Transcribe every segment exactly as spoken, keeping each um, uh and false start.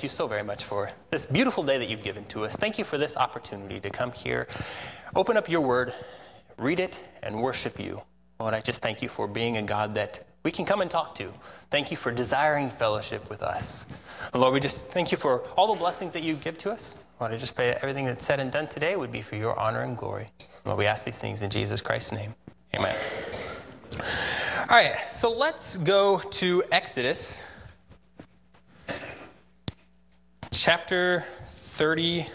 thank you so very much for this beautiful day that you've given to us. Thank you for this opportunity to come here, open up your word, read it, and worship you. Lord, I just thank you for being a God that we can come and talk to. Thank you for desiring fellowship with us. And Lord, we just thank you for all the blessings that you give to us. Lord, I just pray that everything that's said and done today would be for your honor and glory. Lord, we ask these things in Jesus Christ's name. Amen. All right, so let's go to Exodus chapter thirty-three.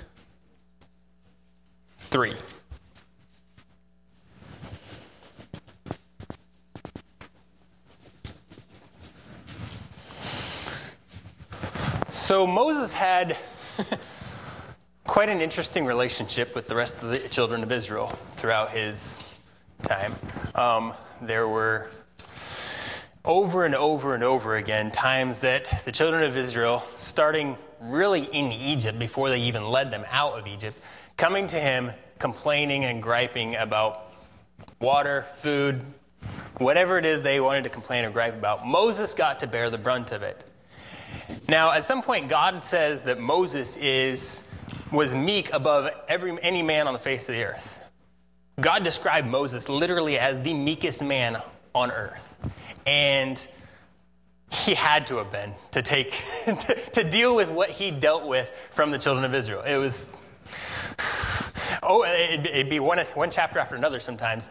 So Moses had quite an interesting relationship with the rest of the children of Israel throughout his time. Um, there were over and over and over again times that the children of Israel, starting really in Egypt before they even led them out of Egypt, coming to him, complaining and griping about water, food, whatever it is they wanted to complain or gripe about. Moses got to bear the brunt of it. Now, at some point, God says that Moses is was meek above every any man on the face of the earth. God described Moses literally as the meekest man on earth. And he had to have been to take to, to deal with what he dealt with from the children of Israel. It was, oh, it'd, it'd be one, one chapter after another sometimes.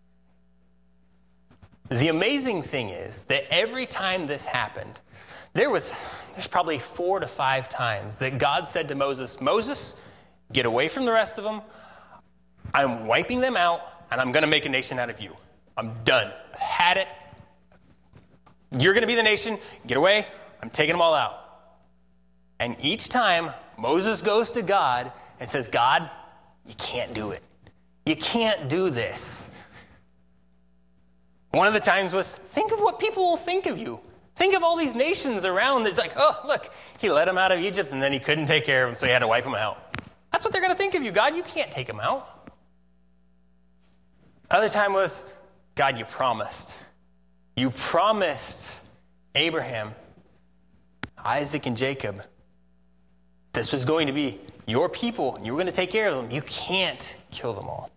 The amazing thing is that every time this happened, There was, there's probably four to five times that God said to Moses, Moses, get away from the rest of them. I'm wiping them out, and I'm going to make a nation out of you. I'm done. I had it. You're going to be the nation. Get away. I'm taking them all out. And each time, Moses goes to God and says, God, you can't do it. You can't do this. One of the times was, think of what people will think of you. Think of all these nations around that's like, oh, look, he led them out of Egypt and then he couldn't take care of them, so he had to wipe them out. That's what they're going to think of you, God. You can't take them out. Other time was, God, you promised. You promised Abraham, Isaac, and Jacob this was going to be your people. You were going to take care of them. You can't kill them all.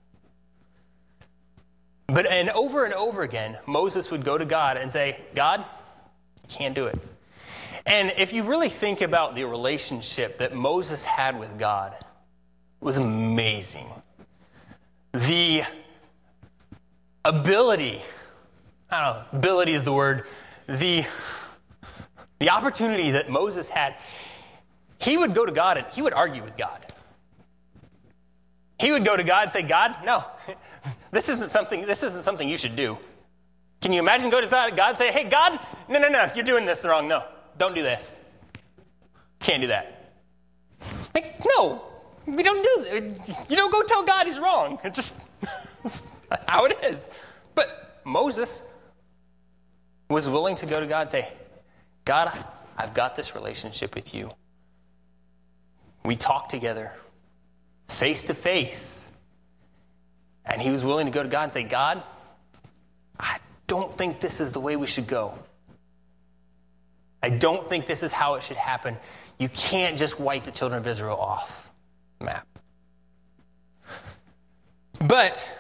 But and over and over again, Moses would go to God and say, God, can't do it. And if you really think about the relationship that Moses had with God, it was amazing. The ability, I don't know, ability is the word, the, the opportunity that Moses had, he would go to God and he would argue with God. He would go to God and say, God, no, this isn't something, this isn't something you should do. Can you imagine go to God and say, hey, God, no, no, no, you're doing this wrong. No, don't do this. Can't do that. Like, no, we don't do that. You don't go tell God he's wrong. It's just it's how it is. But Moses was willing to go to God and say, God, I've got this relationship with you. We talk together face to face. And he was willing to go to God and say, God, I don't think this is the way we should go. I don't think this is how it should happen. You can't just wipe the children of Israel off the map. But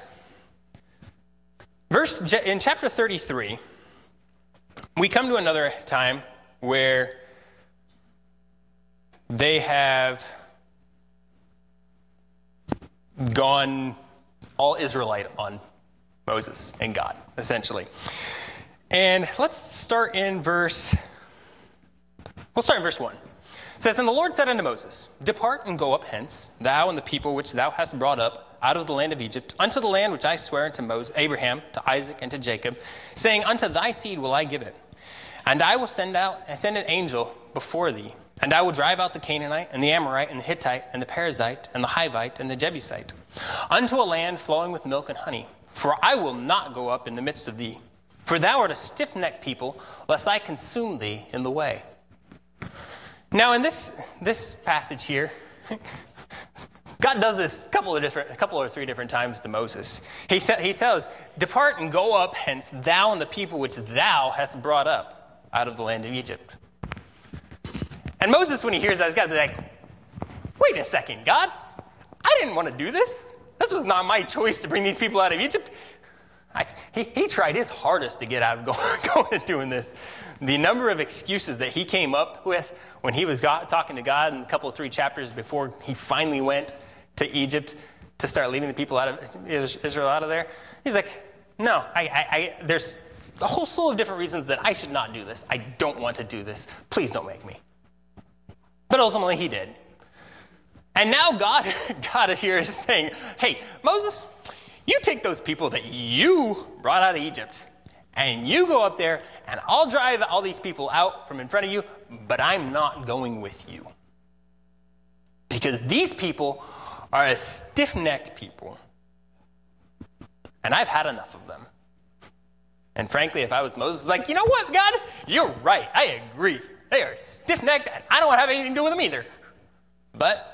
verse in chapter thirty-three, we come to another time where they have gone all Israelite on Moses and God, essentially. And let's start in verse, we'll start in verse one. It says, And the Lord said unto Moses, Depart and go up hence, thou and the people which thou hast brought up out of the land of Egypt, unto the land which I swear unto Moses, Abraham, to Isaac, and to Jacob, saying, Unto thy seed will I give it. And I will send out and send an angel before thee, and I will drive out the Canaanite, and the Amorite, and the Hittite, and the Perizzite, and the Hivite, and the Jebusite, unto a land flowing with milk and honey. For I will not go up in the midst of thee. For thou art a stiff-necked people, lest I consume thee in the way. Now, in this this passage here, God does this a couple of different, a couple or three different times to Moses. He sa- he tells, Depart and go up hence, thou and the people which thou hast brought up out of the land of Egypt. And Moses, when he hears that, has got to be like, wait a second, God, I didn't want to do this. This was not my choice to bring these people out of Egypt. I, he, he tried his hardest to get out of going, going and doing this. The number of excuses that he came up with when he was God, talking to God in a couple of three chapters before he finally went to Egypt to start leading the people out of Israel out of there. He's like, no, I, I, I, there's a whole slew of different reasons that I should not do this. I don't want to do this. Please don't make me. But ultimately he did. And now God, God here is saying, hey, Moses, you take those people that you brought out of Egypt and you go up there and I'll drive all these people out from in front of you, but I'm not going with you. Because these people are a stiff-necked people. And I've had enough of them. And frankly, if I was Moses, it's like, you know what, God? You're right. I agree. They are stiff-necked and I don't want to have anything to do with them either. But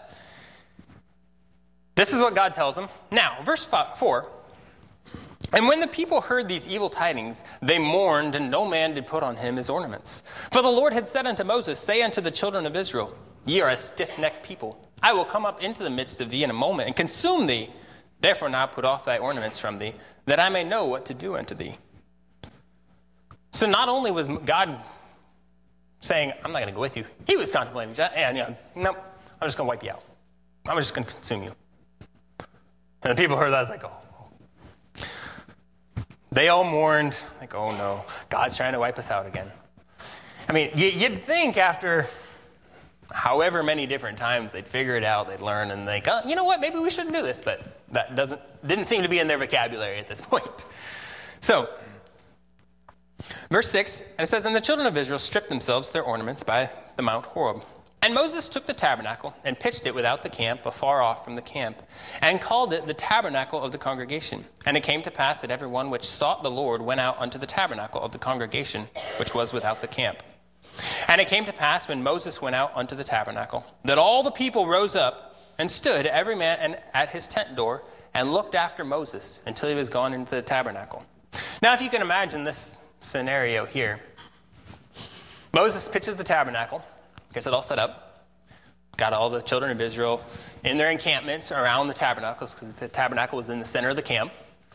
this is what God tells him. Now, verse four. And when the people heard these evil tidings, they mourned, and no man did put on him his ornaments. For the Lord had said unto Moses, say unto the children of Israel, ye are a stiff-necked people. I will come up into the midst of thee in a moment, and consume thee. Therefore now put off thy ornaments from thee, that I may know what to do unto thee. So not only was God saying, I'm not going to go with you, he was contemplating, and you know, nope, I'm just going to wipe you out. I'm just going to consume you. And the people heard that, I was like, oh. They all mourned, like, oh no, God's trying to wipe us out again. I mean, you'd think after however many different times they'd figure it out, they'd learn, and they go, you know what, maybe we shouldn't do this, but that doesn't didn't seem to be in their vocabulary at this point. So, verse six, and it says, and the children of Israel stripped themselves of their ornaments by the Mount Horeb. And Moses took the tabernacle and pitched it without the camp, afar off from the camp, and called it the tabernacle of the congregation. And it came to pass that every one which sought the Lord went out unto the tabernacle of the congregation, which was without the camp. And it came to pass when Moses went out unto the tabernacle, that all the people rose up and stood, every man at his tent door, and looked after Moses until he was gone into the tabernacle. Now, if you can imagine this scenario here, Moses pitches the tabernacle, gets it all set up, got all the children of Israel in their encampments around the tabernacles, because the tabernacle was in the center of the camp.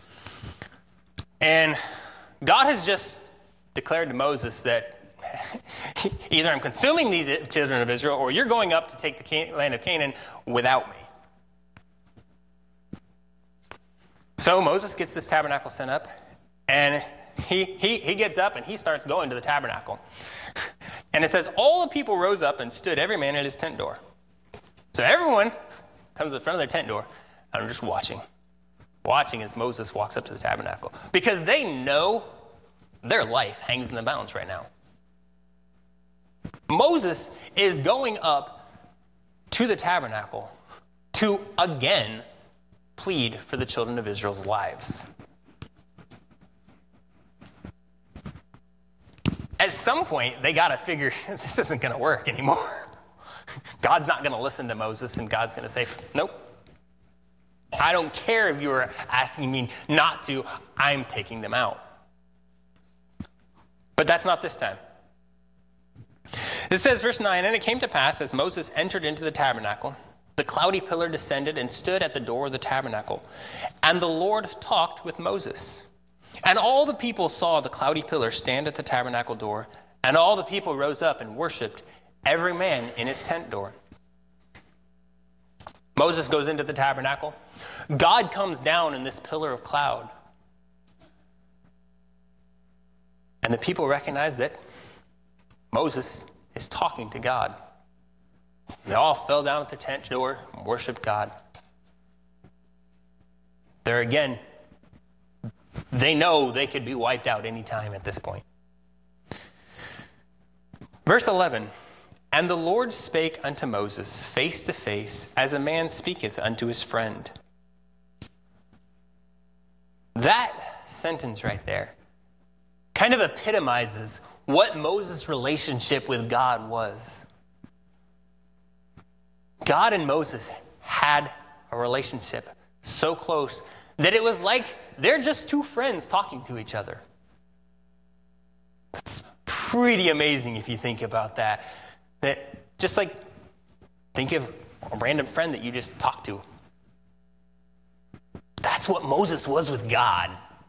And God has just declared to Moses that either I'm consuming these children of Israel, or you're going up to take the land of Canaan without me. So Moses gets this tabernacle set up, and he, he, he gets up and he starts going to the tabernacle. And it says, all the people rose up and stood, every man at his tent door. So everyone comes to the front of their tent door, and I'm just watching. Watching as Moses walks up to the tabernacle. Because they know their life hangs in the balance right now. Moses is going up to the tabernacle to again plead for the children of Israel's lives. At some point, they got to figure, this isn't going to work anymore. God's not going to listen to Moses, and God's going to say, nope. I don't care if you were asking me not to. I'm taking them out. But that's not this time. It says, verse nine, and it came to pass, as Moses entered into the tabernacle, the cloudy pillar descended and stood at the door of the tabernacle. And the Lord talked with Moses. And all the people saw the cloudy pillar stand at the tabernacle door, and all the people rose up and worshipped, every man in his tent door. Moses goes into the tabernacle. God comes down in this pillar of cloud. And the people recognize that Moses is talking to God. They all fell down at their tent door and worshiped God. There again, they know they could be wiped out any time at this point. Verse eleven, and the Lord spake unto Moses face to face, as a man speaketh unto his friend. That sentence right there kind of epitomizes what Moses' relationship with God was. God and Moses had a relationship so close that it was like they're just two friends talking to each other. That's pretty amazing if you think about that. That Just like, think of a random friend that you just talked to. That's what Moses was with God.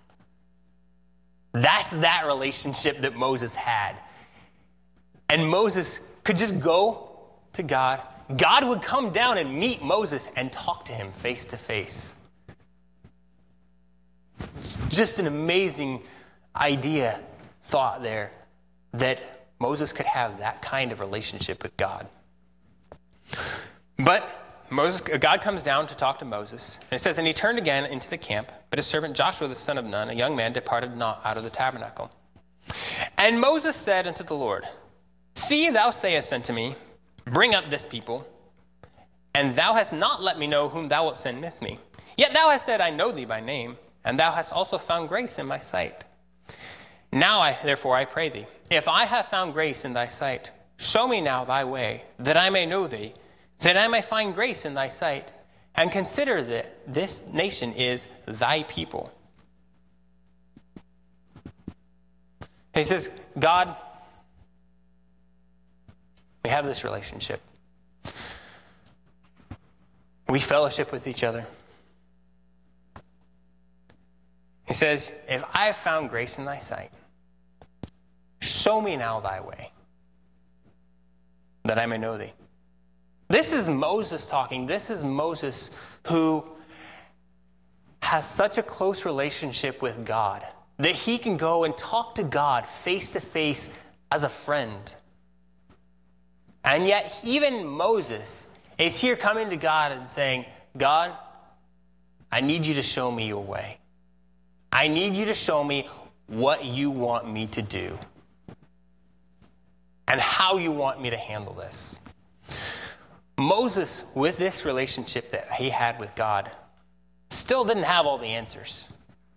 That's that relationship that Moses had. And Moses could just go to God. God would come down and meet Moses and talk to him face to face. It's just an amazing idea, thought there, that Moses could have that kind of relationship with God. But Moses, God comes down to talk to Moses. And it says, and he turned again into the camp, but his servant Joshua, the son of Nun, a young man, departed not out of the tabernacle. And Moses said unto the Lord, see, thou sayest unto me, bring up this people, and thou hast not let me know whom thou wilt send with me. Yet thou hast said, I know thee by name, and thou hast also found grace in my sight. Now, I, therefore, I pray thee, if I have found grace in thy sight, show me now thy way, that I may know thee, that I may find grace in thy sight, and consider that this nation is thy people. And he says, God, we have this relationship. We fellowship with each other. He says, if I have found grace in thy sight, show me now thy way, that I may know thee. This is Moses talking. This is Moses who has such a close relationship with God that he can go and talk to God face to face as a friend. And yet even Moses is here coming to God and saying, God, I need you to show me your way. I need you to show me what you want me to do and how you want me to handle this. Moses, with this relationship that he had with God, still didn't have all the answers.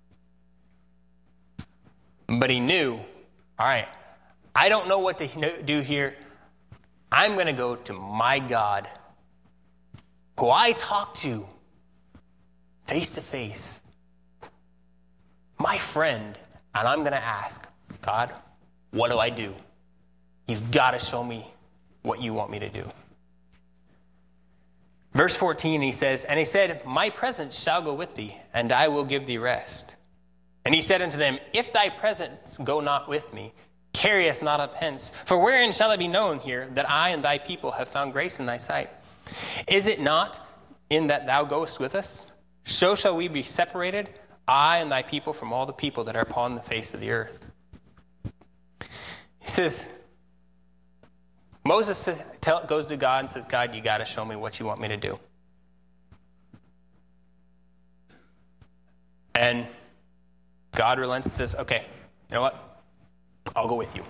But he knew, all right, I don't know what to do here. I'm going to go to my God, who I talk to face to face, my friend, and I'm going to ask, God, what do I do? You've got to show me what you want me to do. Verse fourteen, he says, and he said, my presence shall go with thee, and I will give thee rest. And he said unto them, if thy presence go not with me, carry us not up hence. For wherein shall it be known here that I and thy people have found grace in thy sight? Is it not in that thou goest with us? So shall we be separated, I and thy people, from all the people that are upon the face of the earth. He says, Moses tell, goes to God and says, God, you got to show me what you want me to do. And God relents and says, okay, you know what? I'll go with you.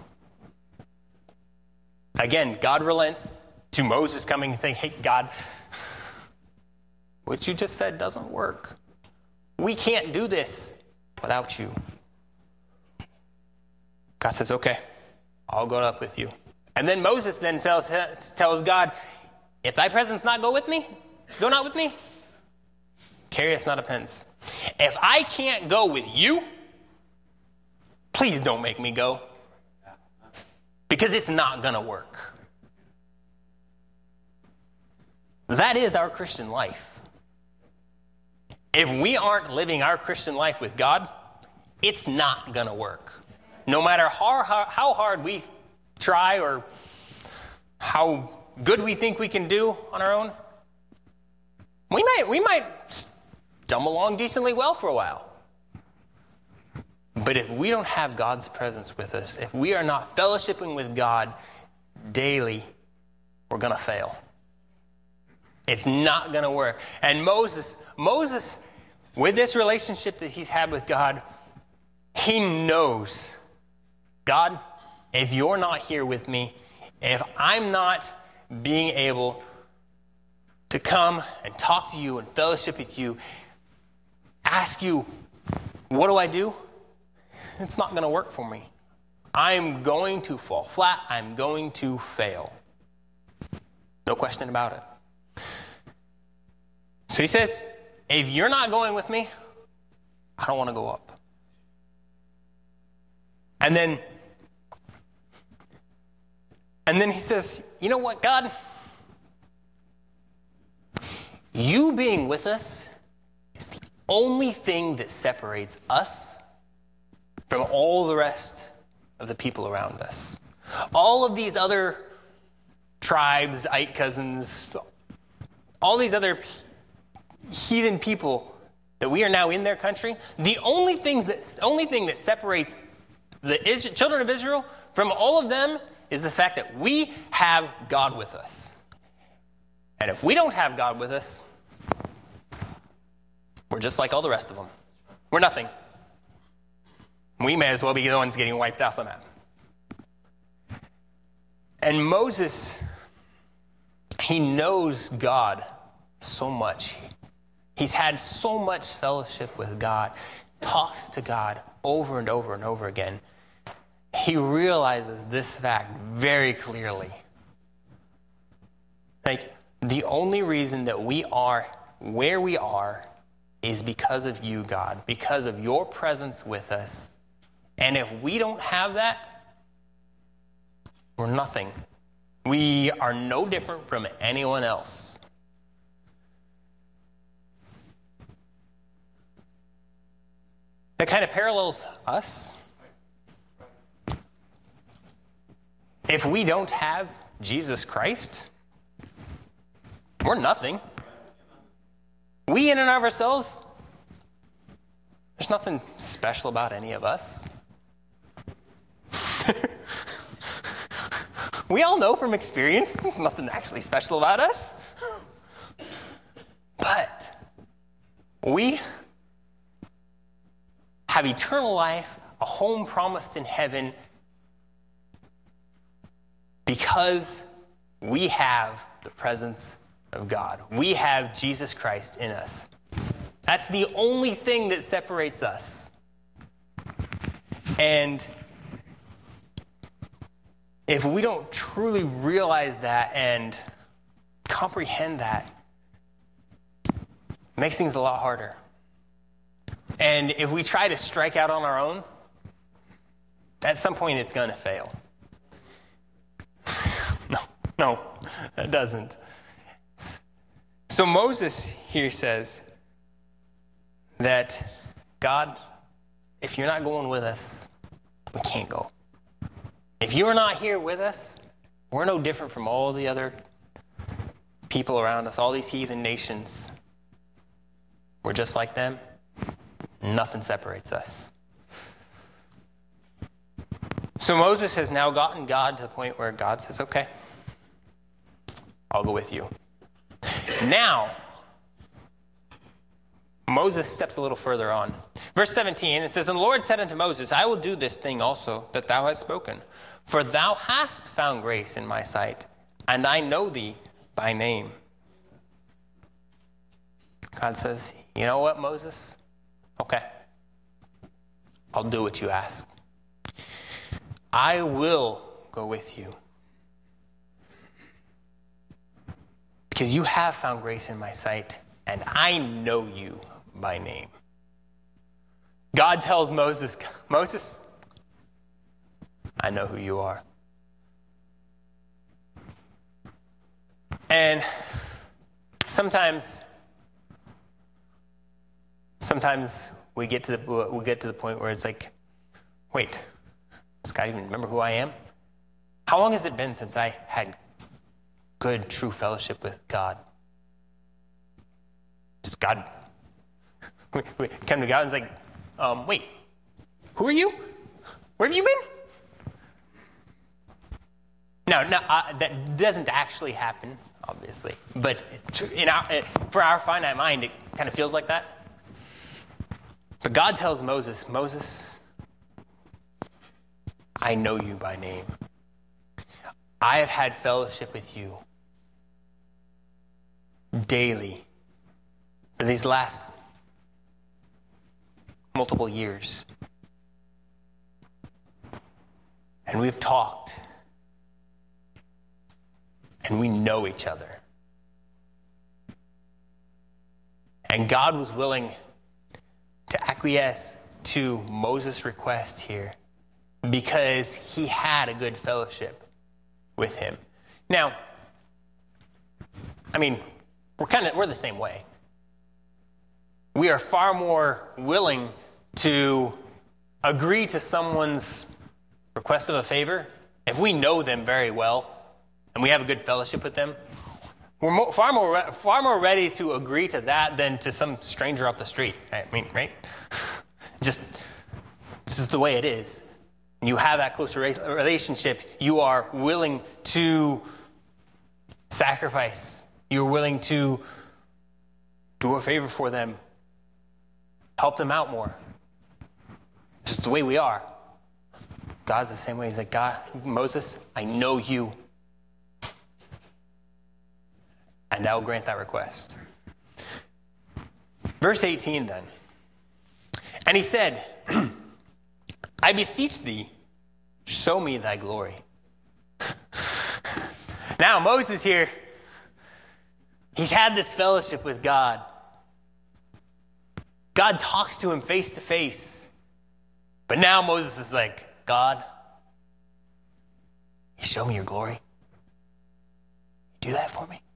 Again, God relents to Moses coming and saying, hey, God, what you just said doesn't work. We can't do this without you. God says, okay, I'll go up with you. And then Moses then tells, tells God, if thy presence not go with me, go not with me, carry us not up hence. If I can't go with you, please don't make me go. Because it's not going to work. That is our Christian life. If we aren't living our Christian life with God, it's not going to work. No matter how, how, how hard we try or how good we think we can do on our own, we might, we might stumble along decently well for a while. But if we don't have God's presence with us, if we are not fellowshipping with God daily, we're going to fail. It's not going to work. And Moses, Moses, with this relationship that he's had with God, he knows, God, if you're not here with me, if I'm not being able to come and talk to you and fellowship with you, ask you, what do I do? It's not going to work for me. I'm going to fall flat. I'm going to fail. No question about it. So he says, if you're not going with me, I don't want to go up. And then, And then he says, you know what, God? You being with us is the only thing that separates us from all the rest of the people around us. All of these other tribes, Ite cousins, all these other heathen people that we are now in their country, the only things that only thing that separates the Is- children of Israel from all of them is the fact that we have God with us. And if we don't have God with us, we're just like all the rest of them. We're nothing. We may as well be the ones getting wiped off the map. And Moses, he knows God so much. He's had so much fellowship with God, talks to God over and over and over again. He realizes this fact very clearly. Like, the only reason that we are where we are is because of you, God, because of your presence with us. And if we don't have that, we're nothing. We are no different from anyone else. That kind of parallels us. If we don't have Jesus Christ, we're nothing. We in and of ourselves, there's nothing special about any of us. We all know from experience, there's nothing actually special about us. But we have eternal life, a home promised in heaven, because we have the presence of God. We have Jesus Christ in us. That's the only thing that separates us. And if we don't truly realize that and comprehend that, it makes things a lot harder. And if we try to strike out on our own, at some point it's going to fail. no, no, it doesn't. So Moses here says that, God, if you're not going with us, we can't go. If you're not here with us, we're no different from all the other people around us, all these heathen nations. We're just like them. Nothing separates us. So Moses has now gotten God to the point where God says, okay, I'll go with you. Now, Moses steps a little further on. Verse seventeen, it says, And the Lord said unto Moses, I will do this thing also that thou hast spoken, for thou hast found grace in my sight, and I know thee by name. God says, you know what, Moses? Okay, I'll do what you ask. I will go with you. Because you have found grace in my sight, and I know you by name. God tells Moses, Moses, I know who you are. And sometimes, sometimes we get to the we get to the point where it's like, wait, does God even remember who I am? How long has it been since I had good, true fellowship with God? Just God. We, we come to God and it's like, um, wait, who are you? Where have you been? No, no, uh, that doesn't actually happen, obviously. But in our, for our finite mind, it kind of feels like that. But God tells Moses, Moses, I know you by name. I have had fellowship with you daily for these last multiple years. And we've talked. And we know each other. And God was willing to acquiesce to Moses' request here because he had a good fellowship with him. Now, I mean, we're kind of, we're the same way. We are far more willing to agree to someone's request of a favor if we know them very well and we have a good fellowship with them. We're more, far more far more ready to agree to that than to some stranger off the street. I mean, right? Just, this is the way it is. You have that closer relationship. You are willing to sacrifice. You're willing to do a favor for them. Help them out more. Just the way we are. God's the same way. He's like, God, Moses, I know you. And I will grant that request. Verse eighteen then. And he said, I beseech thee, show me thy glory. Now Moses here, he's had this fellowship with God. God talks to him face to face. But now Moses is like, God, you show me your glory. Do that for me.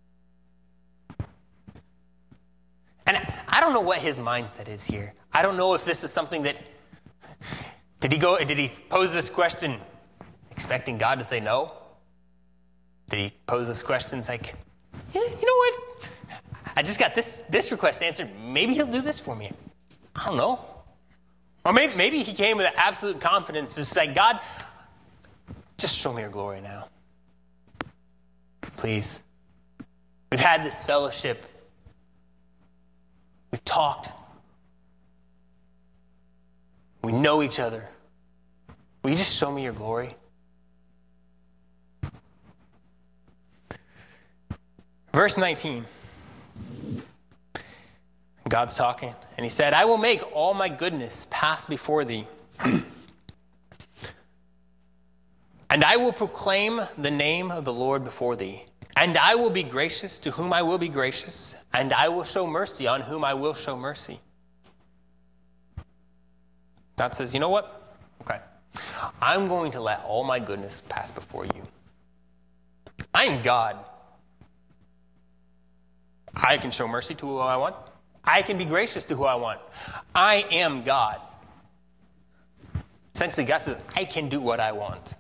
And I don't know what his mindset is here. I don't know if this is something that, did he go, did he pose this question expecting God to say no? Did he pose this question it's like, yeah, you know what? I just got this, this request answered. Maybe he'll do this for me. I don't know. Or maybe, maybe he came with absolute confidence to say, God, just show me your glory now. Please. We've had this fellowship. We've talked. We know each other. Will you just show me your glory? Verse nineteen. God's talking, and he said, I will make all my goodness pass before thee, and I will proclaim the name of the Lord before thee. And I will be gracious to whom I will be gracious, and I will show mercy on whom I will show mercy. God says, you know what? Okay. I'm going to let all my goodness pass before you. I am God. I can show mercy to who I want. I can be gracious to who I want. I am God. Essentially, God says, I can do what I want.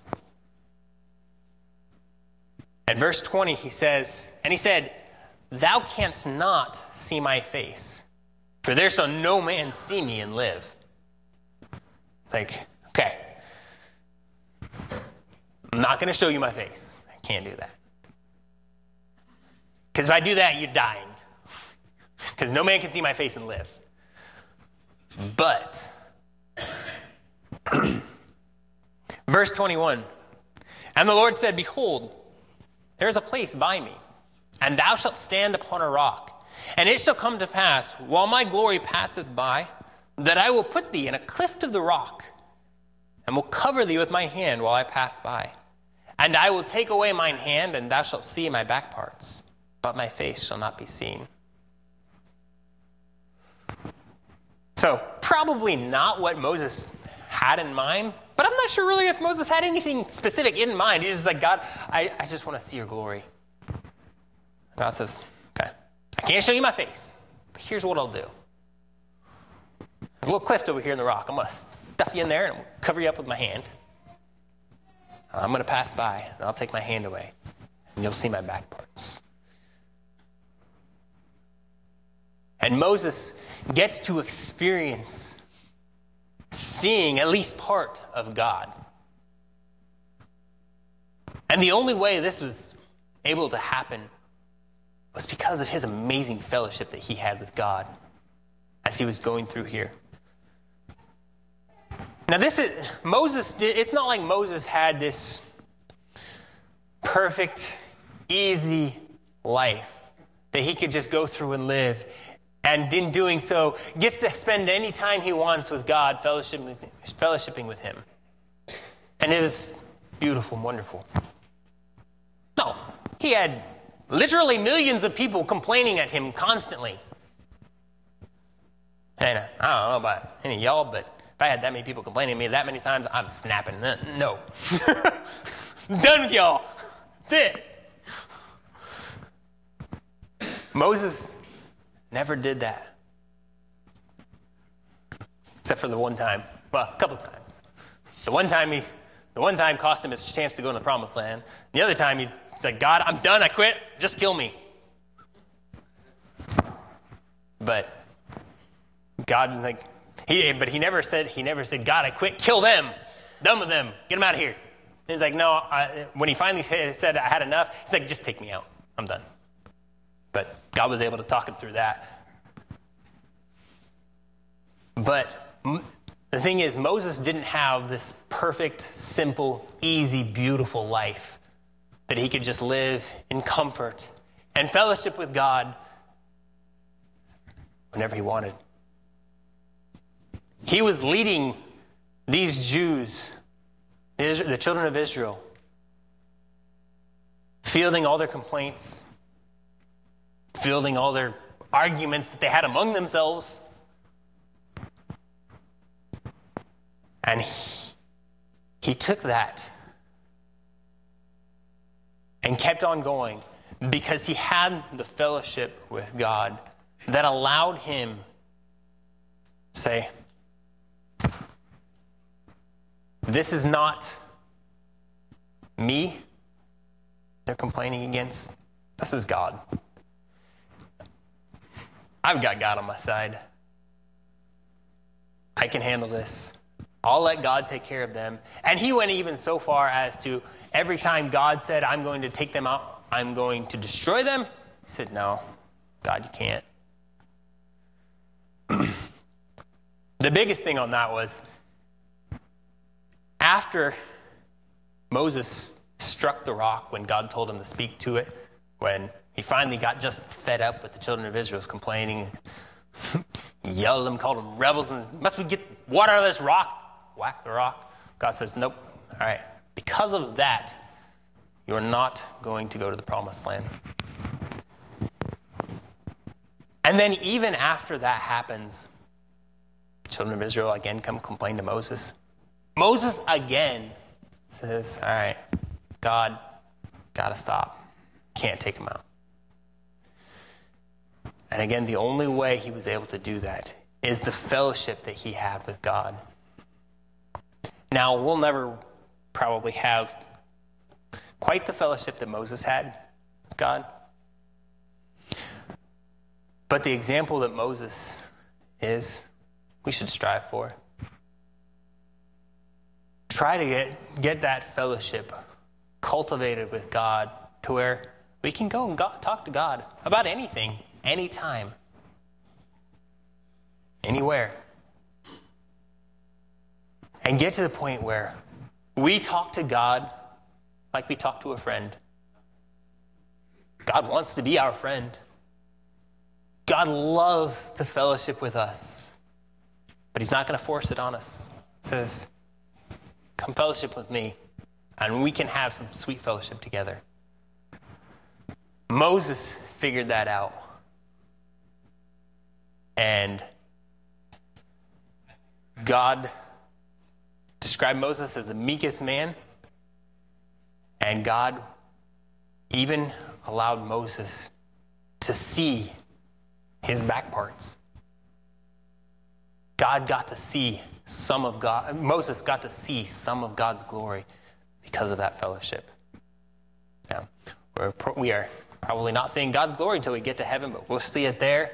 And verse twenty, he says, and he said, thou canst not see my face, for there shall no man see me and live. It's like, okay, I'm not going to show you my face. I can't do that. Because if I do that, you're dying. Because no man can see my face and live. But, verse twenty-one, and the Lord said, behold, there is a place by me, and thou shalt stand upon a rock. And it shall come to pass, while my glory passeth by, that I will put thee in a cleft of the rock, and will cover thee with my hand while I pass by. And I will take away mine hand, and thou shalt see my back parts, but my face shall not be seen. So, probably not what Moses had in mind, but I'm not sure really if Moses had anything specific in mind. He's just like, God, I, I just want to see your glory. God says, okay, I can't show you my face, but here's what I'll do. There's a little cliff over here in the rock. I'm going to stuff you in there and cover you up with my hand. I'm going to pass by, and I'll take my hand away, and you'll see my back parts. And Moses gets to experience seeing at least part of God. And the only way this was able to happen was because of his amazing fellowship that he had with God as he was going through here. Now this is, Moses, it's not like Moses had this perfect, easy life that he could just go through and live, and in doing so, gets to spend any time he wants with God, fellowshipping with, fellowshipping with him. And it was beautiful and wonderful. No, he had literally millions of people complaining at him constantly. And I don't know about any of y'all, but if I had that many people complaining at me that many times, I'm snapping. No. Done with y'all. it. Moses never did that. Except for the one time. Well, a couple times. The one time he, the one time cost him his chance to go in the promised land. The other time he's like, God, I'm done, I quit, just kill me. But God was like, he, but he never said, he never said, God, I quit, kill them, done with them, get them out of here. And he's like, no, I, when he finally said I had enough, he's like, just take me out, I'm done. But God was able to talk him through that. But the thing is, Moses didn't have this perfect, simple, easy, beautiful life that he could just live in comfort and fellowship with God whenever he wanted. He was leading these Jews, the children of Israel, fielding all their complaints, fielding all their arguments that they had among themselves. And he, he took that and kept on going because he had the fellowship with God that allowed him to say, this is not me they're complaining against. This is God. I've got God on my side. I can handle this. I'll let God take care of them. And he went even so far as to, every time God said, I'm going to take them out, I'm going to destroy them, he said, no, God, you can't. The biggest thing on that was, after Moses struck the rock when God told him to speak to it, when he finally got just fed up with the children of Israel complaining, yelled at them, called them rebels, and must we get water out of this rock? Whack the rock. God says, nope. All right. Because of that, you're not going to go to the promised land. And then even after that happens, the children of Israel again come complain to Moses. Moses again says, all right, God, got to stop. Can't take them out. And again, the only way he was able to do that is the fellowship that he had with God. Now, we'll never probably have quite the fellowship that Moses had with God. But the example that Moses is, we should strive for. Try to get, get that fellowship cultivated with God to where we can go and God, talk to God about anything, anytime, anywhere. And get to the point where we talk to God like we talk to a friend. God wants to be our friend. God loves to fellowship with us. But he's not going to force it on us. He says, come fellowship with me, and we can have some sweet fellowship together. Moses figured that out. And God described Moses as the meekest man. And God even allowed Moses to see his back parts. God got to see some of God, Moses got to see some of God's glory because of that fellowship. Now, we're, we are probably not seeing God's glory until we get to heaven, but we'll see it there.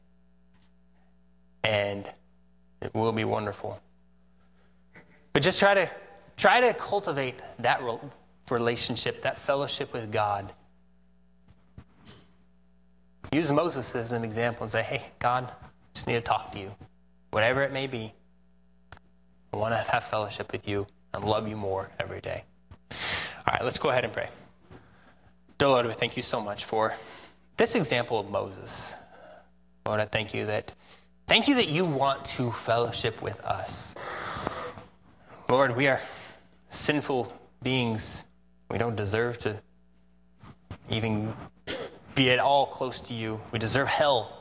And it will be wonderful. But just try to try to cultivate that relationship, that fellowship with God. Use Moses as an example and say, hey, God, I just need to talk to you. Whatever it may be, I want to have fellowship with you and love you more every day. All right, let's go ahead and pray. Dear Lord, we thank you so much for this example of Moses. Lord, I thank you that thank you that you want to fellowship with us. Lord, we are sinful beings. We don't deserve to even be at all close to you. We deserve hell.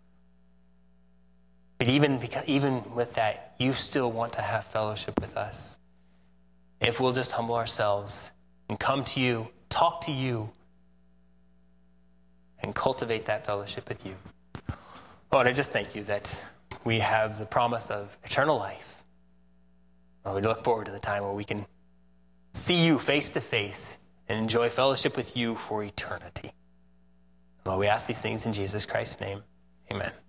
But even because, even with that, you still want to have fellowship with us. If we'll just humble ourselves and come to you talk to you, and cultivate that fellowship with you. Lord, I just thank you that we have the promise of eternal life. Lord, we look forward to the time where we can see you face to face and enjoy fellowship with you for eternity. Lord, we ask these things in Jesus Christ's name. Amen.